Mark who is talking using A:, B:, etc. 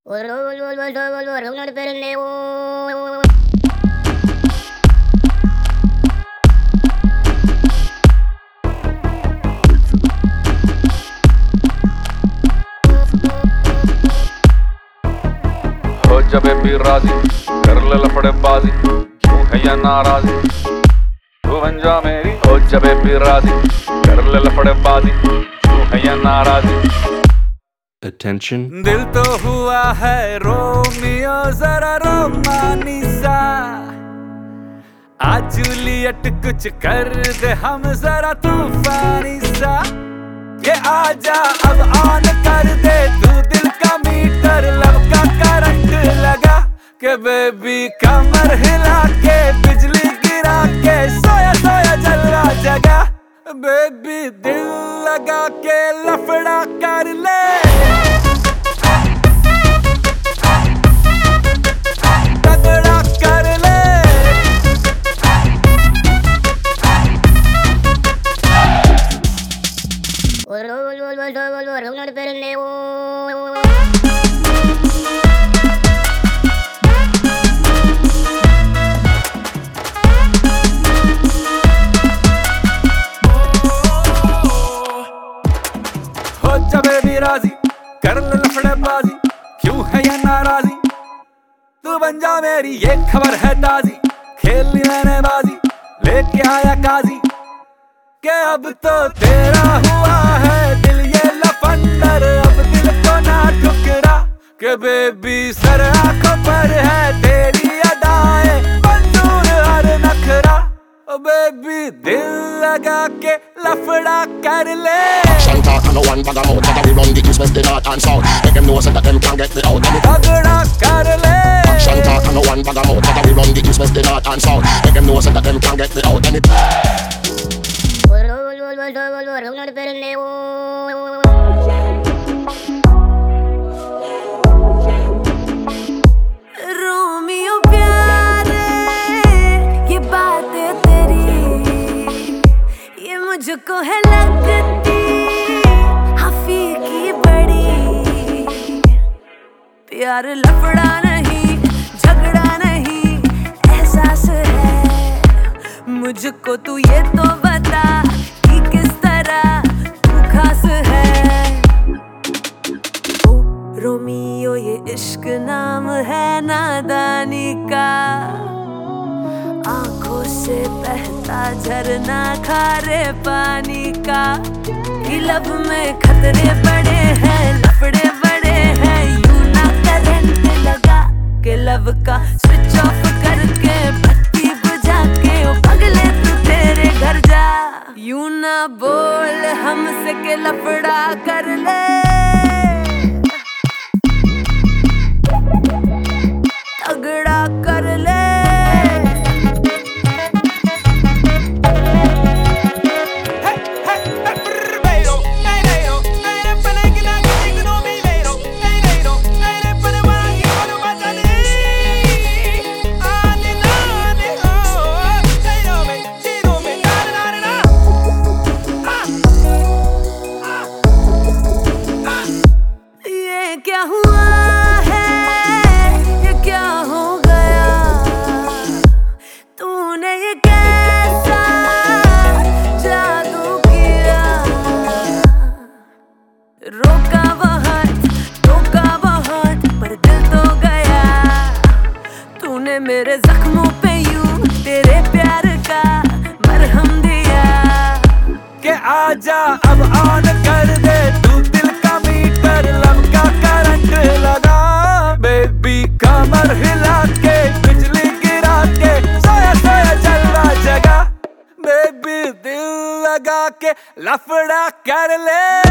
A: हो जा बेबी राजी, कर ले लफड़ेबाजी, क्यों है या नाराजी, तू बन जा मेरी। हो जा बेबी राजी, कर ले लफड़ेबाजी, क्यों है या नाराजी।
B: Attention.
C: दिल तो हुआ है रोमियो जरा रोमानी सा, आज जूलियट कुछ कर दे हम जरा तूफानी सा। ये आजा अब ऑन कर दे तू दिल का मीटर, लब का करंट लगा के बेबी कमर हिला के बिजली गिरा के सोया सोया जल रहा जगा। बेबी दिल लगा के लफड़ा कर ले, राजी कर ले लफड़ेबाजी, क्यों है ये नाराजी, तू बन जा मेरी। ये खबर है ताजी, खेल ली मैंने बाजी, लेके आया काजी के अब तो तेरा हुआ है दिल ये लफंडर। अब दिल को ना ठुकरा के बेबी सर आंखों पर है तेरी अदाएं, मंजूर हर नखरा। बेबी दिल लगा के लफड़ा कर ले।
D: Action talk and no one bag them out, that we run the east, west, the north and south. Make them know so that them can't get me out.
C: तगड़ा कर ले।
D: Action talk and no one bag them out, that we run the east, west, the north and south. Make them know so that them can't get me out.
E: Romeo प्यारे, ये बातें तेरी ये मुझको है लगती हफीकी बड़ी। प्यार लफड़ा नहीं झगड़ा नहीं एहसास है मुझको, तू ये तो बता कि किस तरह तू खास है। ओ रोमियो ये इश्क नाम है नादानी का, आंखों से बहता झरना खारे पानी का। लब में खतरे बड़े हैं लफड़े बड़े हैं, यूं ना करंट लगा के लब का स्विच ऑफ करके बत्ती बुझा के ओ पगले तू तेरे घर जा। यूं ना बोल हमसे के लफड़ा कर ले, तगड़ा कर ले। क्या हुआ है ये क्या हो गया, तूने ये कैसा जादू किया। रोका बहुत टोका बहुत पर दिल तो गया, तूने मेरे जख्मों पे यूं तेरे प्यार का मरहम दिया।
C: के आजा अब ऑन कर दे तू दिल का मीटर, लब का करंट लगा बेबी कमर हिला के बिजली गिरा के सोया सोया जल रहा जगा। बेबी दिल लगा के लफड़ा कर ले।